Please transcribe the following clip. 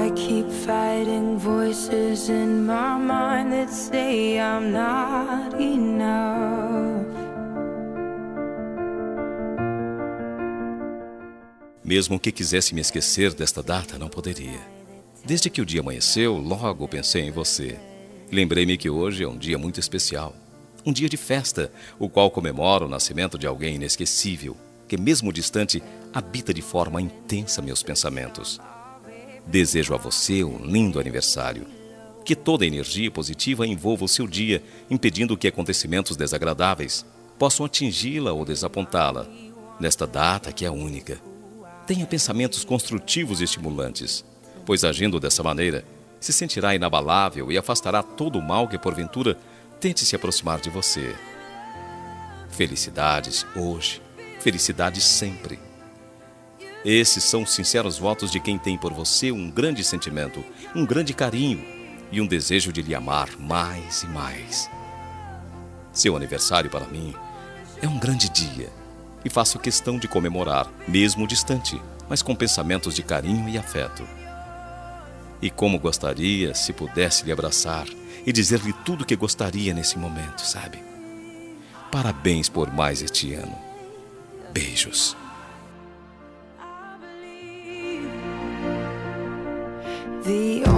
I keep fighting voices in my mind that say I'm not enough. Mesmo que quisesse me esquecer desta data, não poderia. Desde que o dia amanheceu, logo pensei em você. Lembrei-me que hoje é um dia muito especial. Um dia de festa, o qual comemora o nascimento de alguém inesquecível, que mesmo distante, habita de forma intensa meus pensamentos. Desejo a você um lindo aniversário. Que toda energia positiva envolva o seu dia, impedindo que acontecimentos desagradáveis possam atingi-la ou desapontá-la, nesta data que é única. Tenha pensamentos construtivos e estimulantes, pois agindo dessa maneira, se sentirá inabalável e afastará todo o mal que porventura tente se aproximar de você. Felicidades hoje, felicidades sempre. Esses são os sinceros votos de quem tem por você um grande sentimento, um grande carinho e um desejo de lhe amar mais e mais. Seu aniversário para mim é um grande dia e faço questão de comemorar, mesmo distante, mas com pensamentos de carinho e afeto. E como gostaria se pudesse lhe abraçar e dizer-lhe tudo o que gostaria nesse momento, sabe? Parabéns por mais este ano. Beijos. The